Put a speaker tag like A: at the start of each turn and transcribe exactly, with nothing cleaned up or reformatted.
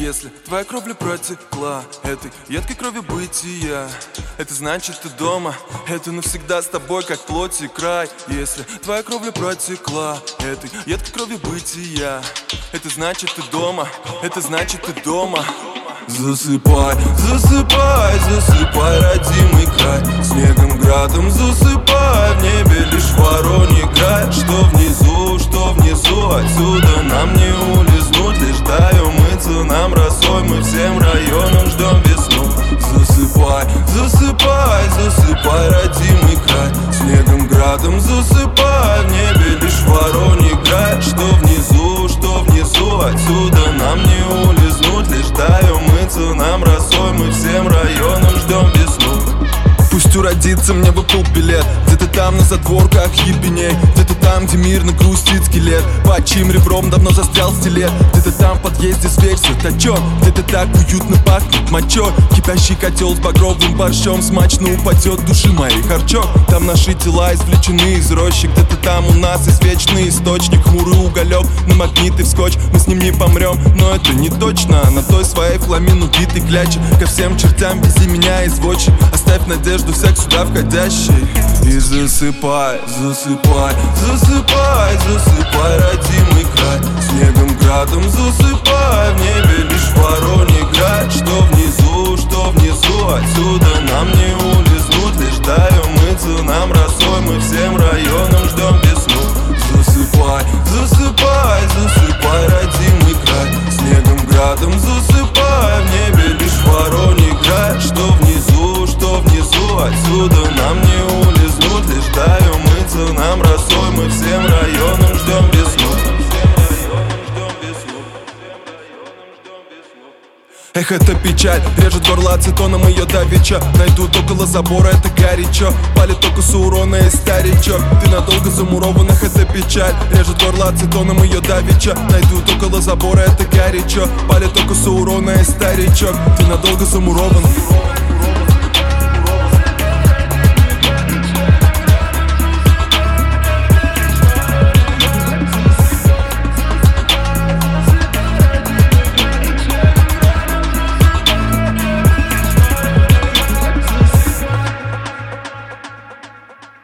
A: Если твоя кровля протекла этой едкой крови бытия, это значит ты дома, это навсегда с тобой как плоть и край. Если твоя кровля протекла этой едкой крови бытия, это значит ты дома, это значит ты дома. Засыпай, засыпай, засыпай, родимый край. Снегом, градом засыпай, в небе лишь вороньи грай. Что внизу, что внизу, отсюда нам не улизнуть. Лишь дай умыться нам росой, мы всем районам ждем весну. Засыпай, засыпай, засыпай, родимый край. Снегом, градом засыпай, в небе лишь вороньи грай. Что внизу, что внизу, отсюда нам не улизнуть. Лишь дай умыться нам росой, мы всем районам ждем весну. Пусть уродится, мне выпал билет. Где-то там на задворках ебеней, где-то там, где мирно грустит скелет. Под чьим ребром давно застрял стилет. Где-то там в подъезде зверь светочет. Где-то так уютно пахнет мочой. Кипящий котел с багровым борщом смачно упадет души моей харчок. Там наши тела извлечены из рощи. Где-то там у нас есть вечный источник. Хмурый уголек на магнитный вскочь. Мы с ним не помрем, но это не точно. На той своей фламин убитый кляче. Ко всем чертям вези меня изводчик. Оставь надежду всех сюда входящий. И засыпай, засыпай, засыпай, засыпай, родимый край. Снегом, градом засыпай, в небе лишь вороньи грай. Что внизу, что внизу, отсюда нам не улизнуть. Лишь дай умыться нам росой, мы всем районам ждем весну. Засыпай, засыпай, засыпай, родимый край. Снегом, градом засыпай, в небе лишь вороньи грай. Что внизу, что внизу, отсюда нам не улизнуть. Лишь дай умыться нам росой, мы всем районам ждем весну. Эх, это печаль, режет горло ацетоном ее давеча. Найдут около забора, это горячо. Палит только с урона и старичок. Ты надолго замурован, эх, это печаль, режет горло ацетоном ее давеча. Найдут около забора, это горячо. Палит только с урона и старичок. Ты надолго замурован.